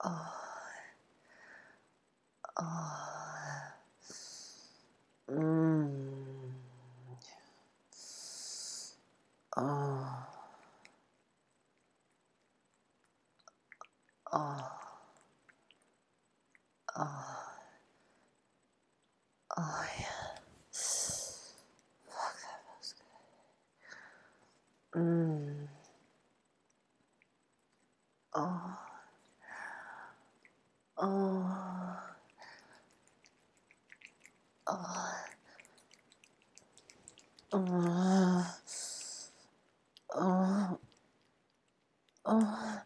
Oh, oh, mm, oh, oh, oh, oh, yeah. Fuck, that feels good. Oh, oh, oh, oh, oh, oh,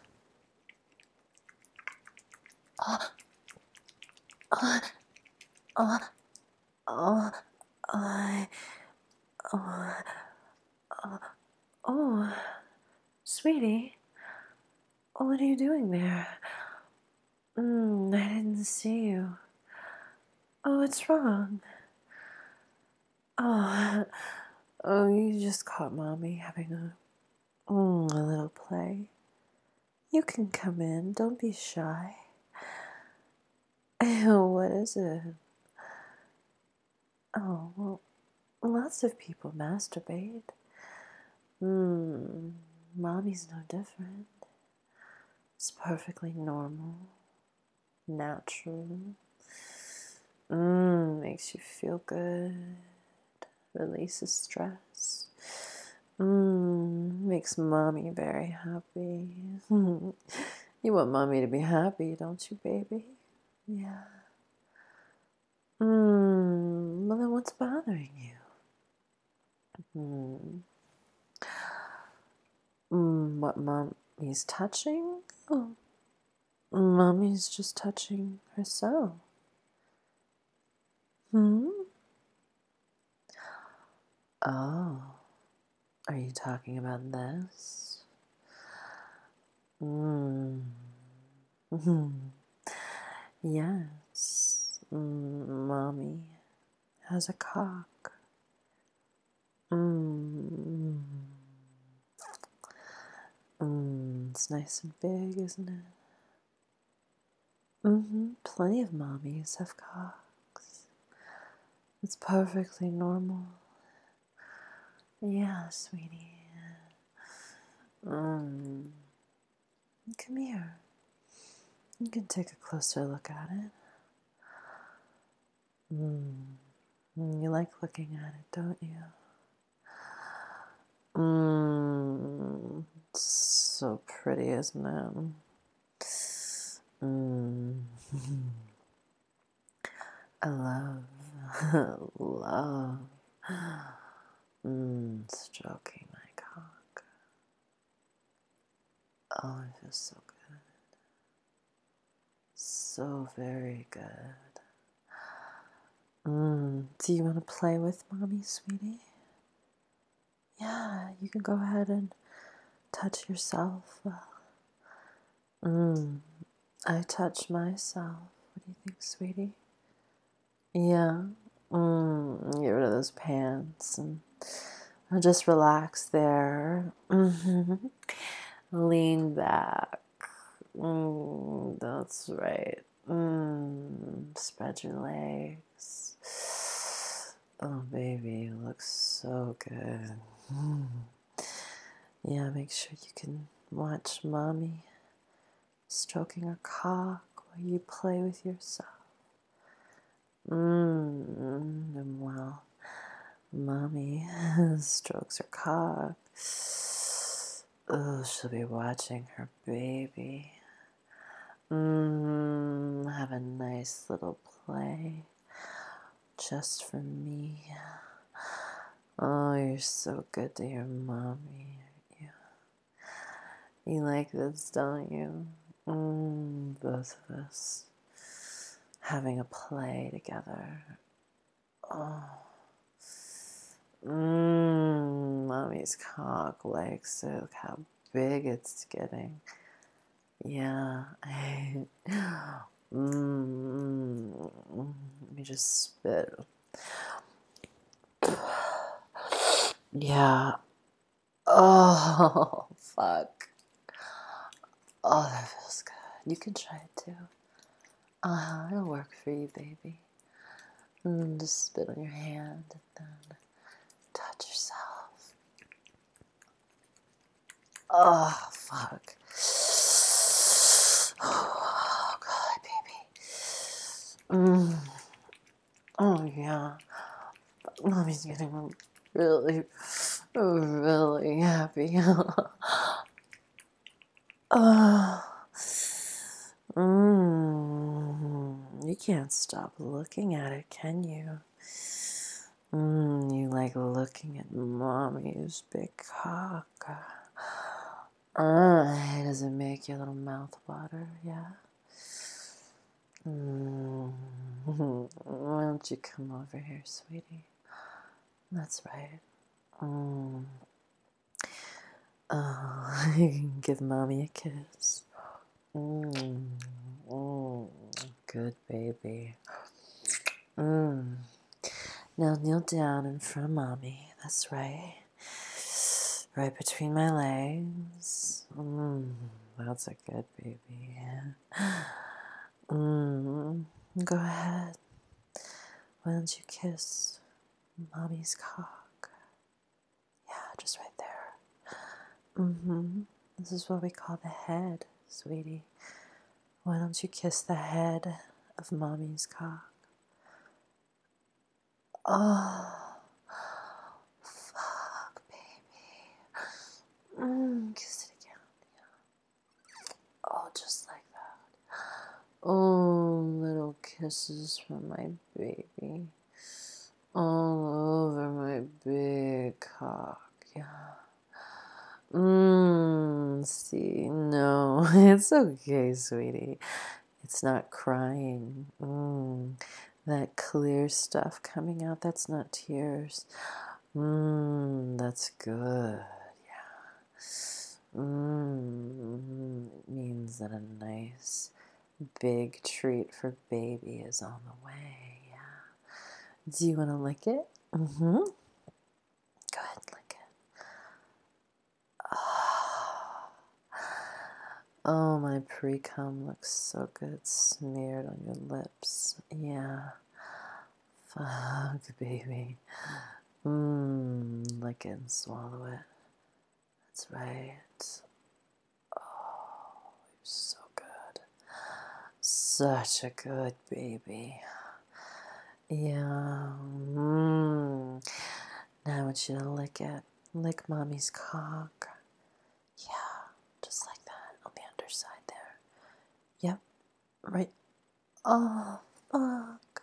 oh, oh, oh, I, oh, oh, oh, sweetie, what are you doing there? I didn't see you. Oh, what's wrong? Oh, oh, you just caught Mommy having a little play. You can come in. Don't be shy. What is it? Oh, well, lots of people masturbate. Mommy's no different. It's perfectly normal, natural. Makes you feel good. Releases stress. Makes Mommy very happy. You want Mommy to be happy, don't you, baby? Yeah. Well, then what's bothering you? What Mommy's touching? Oh, Mommy's just touching herself. Oh, are you talking about this? Yes, Mommy has a cock. It's nice and big, isn't it? Plenty of mommies have cocks. It's perfectly normal. Yeah, sweetie. Come here. You can take a closer look at it. You like looking at it, don't you? It's so pretty, isn't it? I love stroking my cock. Oh, it feels so good. So very good. Do you want to play with Mommy, sweetie? Yeah, you can go ahead and touch yourself. I touch myself. What do you think, sweetie? Yeah. Get rid of those pants and I'll just relax there. Lean back. That's right. Spread your legs. Oh, baby, you look so good. Yeah, make sure you can watch Mommy stroking her cock while you play with yourself. And while Mommy strokes her cock, she'll be watching her baby. Have a nice little play just for me. Oh, you're so good to your Mommy. You like this, don't you? Both of us having a play together. Oh. Mommy's cock likes it. Look how big it's getting. Yeah. Let me just spit. Yeah. Oh, fuck. Oh, that feels good. You can try it too. It'll work for you, baby. Just spit on your hand and then touch yourself. Oh, fuck. Oh, God, baby. Oh, yeah. Mommy's getting really, really happy. You can't stop looking at it, can you? You like looking at mommy's big cock. Does it make your little mouth water? Yeah. Why don't you come over here, sweetie? That's right. You can give mommy a kiss. Good baby. Now kneel down in front of mommy. That's right. Right between my legs. That's a good baby. Go ahead. Why don't you kiss mommy's cock? Yeah, just right there. This is what we call the head, sweetie. Why don't you kiss the head of mommy's cock? Oh, fuck, baby. Kiss it again. Oh, just like that. Oh, little kisses from my baby. All over my big cock, yeah. See, no, it's okay, sweetie. It's not crying. That clear stuff coming out, that's not tears. That's good, yeah. It means that a nice big treat for baby is on the way, yeah. Do you want to lick it? Go ahead, lick it. Oh, my pre-cum looks so good smeared on your lips. Yeah. Fuck, baby. Lick it and swallow it. That's right. Oh, you're so good. Such a good baby. Yeah. Now I want you to lick it. Lick mommy's cock. Yeah, just like that on the underside there. Yep, right. Oh, fuck.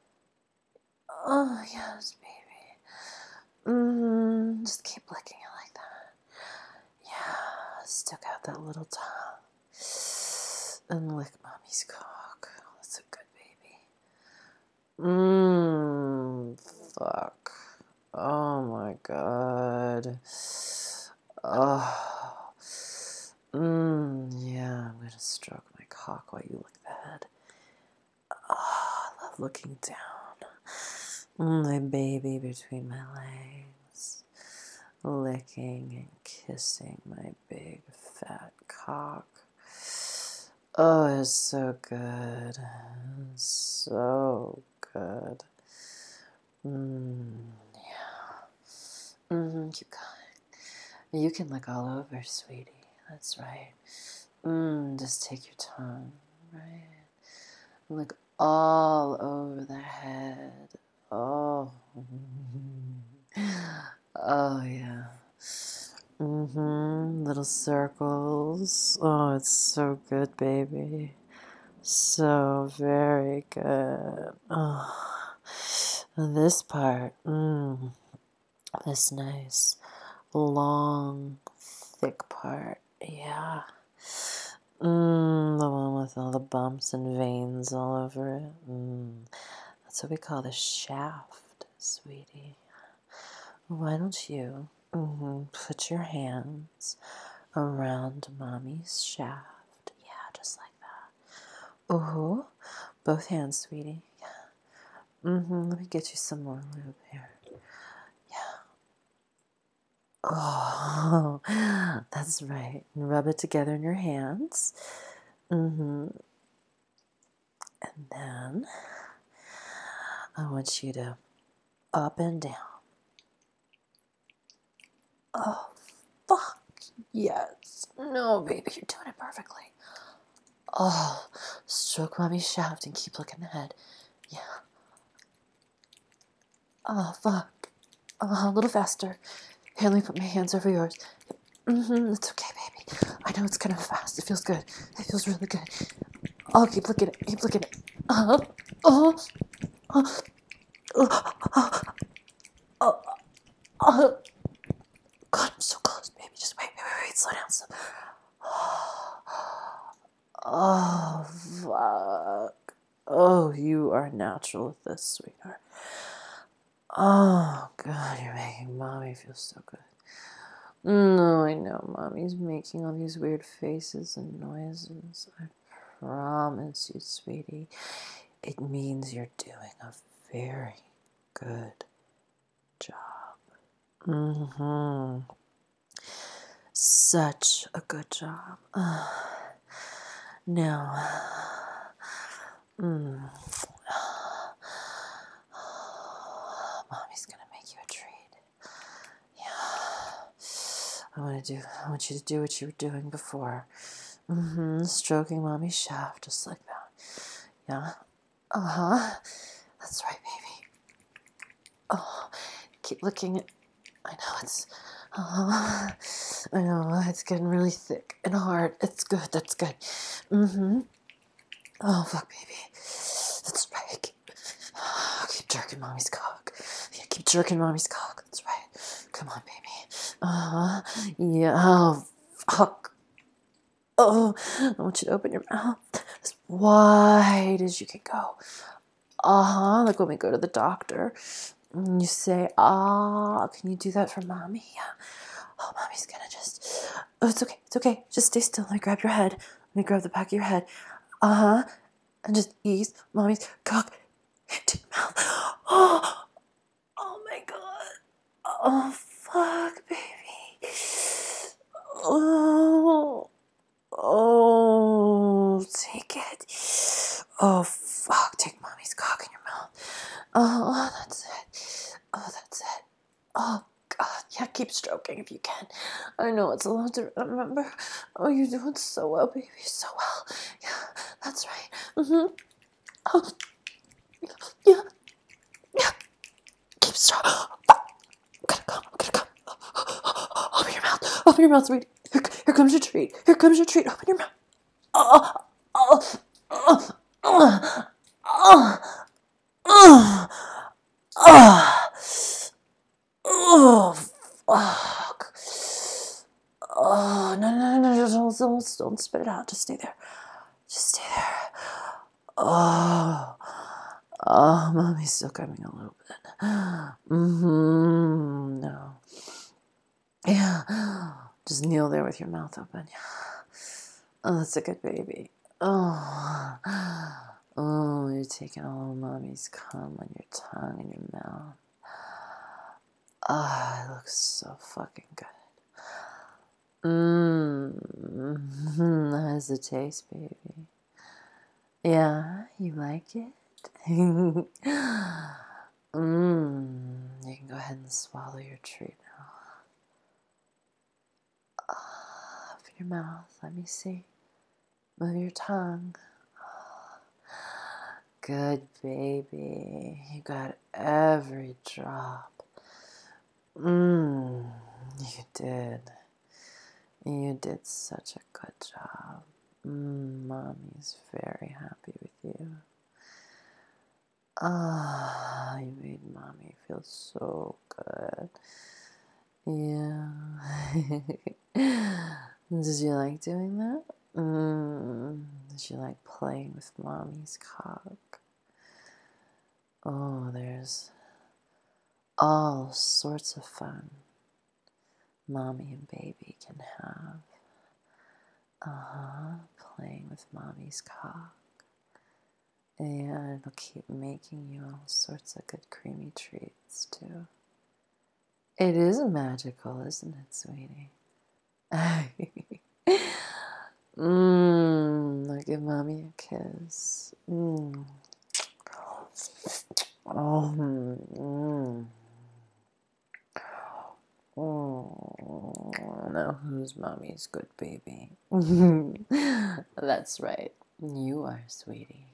Oh, yes, baby. Just keep licking it like that. Yeah, stick out that little tongue. And lick mommy's cock. That's a good baby. Fuck. Oh my god. Oh. Yeah, I'm gonna stroke my cock while you lick the head. Oh, I love looking down. My baby between my legs. Licking and kissing my big fat cock. Oh, it's so good. So good. Yeah. Keep going. You can lick all over, sweetie. That's right. Just take your tongue, right? Lick all over the head. Oh. Oh, yeah. Little circles. Oh, it's so good, baby. So very good. Oh, this part. This nice, long, thick part. Yeah. The one with all the bumps and veins all over it. That's what we call the shaft, sweetie. Why don't you put your hands around mommy's shaft? Yeah, just like that. Both hands, sweetie. Yeah. Let me get you some more lube here. Yeah. Oh, that's right. Rub it together in your hands. Mm-hmm. And then I want you to up and down. Oh, fuck. Yes. No, baby, you're doing it perfectly. Oh, stroke mommy's shaft and keep looking ahead. Yeah. Oh, fuck. A little faster. Here, let me put my hands over yours. Mm-hmm, it's okay, baby. I know it's kind of fast. It feels good. It feels really good. Oh, keep looking at it. Keep looking at it. Oh, oh, oh, oh, oh. God, I'm so close, baby. Just wait. Slow down. Oh, fuck. Oh, you are natural with this, sweetheart. Oh, God, you're making mommy feel so good. No, I know, mommy's making all these weird faces and noises. I promise you, sweetie, it means you're doing a very good job. Mm-hmm. Such a good job. Now, mommy's gonna make you a treat. Yeah. I want you to do what you were doing before. Stroking mommy's shaft just like that. Yeah. Uh-huh. That's right, baby. Oh, keep looking at, I know it's, I know it's getting really thick and hard. It's good. That's good. Oh, fuck, baby. That's right. Keep jerking mommy's cock. Yeah, keep jerking mommy's cock. That's right. Come on, baby. Yeah. Oh, fuck. Oh, I want you to open your mouth as wide as you can go. Like when we go to the doctor. You say, can you do that for mommy? Yeah. Oh, mommy's gonna just, oh, it's okay. It's okay. Just stay still. Let me grab your head. Let me grab the back of your head. And just ease mommy's cock into your mouth. Oh my God. Oh, fuck, baby. Take it. Oh, fuck, take mommy's cock in your mouth. Oh, that's it. Oh, that's it. Oh, God, yeah, keep stroking if you can. I know it's a lot to remember. Oh, you're doing so well, baby, so well. Yeah, that's right. Oh, yeah. Keep stroking. I'm gonna come. Open your mouth. Open your mouth, sweetie. Here comes your treat. Here comes your treat. Open your mouth. Oh, oh, oh, oh, oh, oh, oh, oh, fuck. Oh, no, don't spit it out. Just stay there. Just stay there. Oh, mommy's still coming a little bit. No. Yeah. Just kneel there with your mouth open. Oh, that's a good baby. Oh, you're taking all of mommy's cum on your tongue and your mouth. It looks so fucking good. How's the taste, baby? Yeah, you like it? You can go ahead and swallow your treat now. Open your mouth. Let me see. Move your tongue. Good baby. You got every drop. You did. You did such a good job. Mommy's very happy with you. You made mommy feel so good. Yeah. Did you like doing that? Did you like playing with mommy's cock? Oh, there's all sorts of fun mommy and baby can have. Playing with mommy's cock. And it'll keep making you all sorts of good creamy treats, too. It is magical, isn't it, sweetie? Look give mommy a kiss? Oh, now who's mommy's good baby? That's right. You are, sweetie.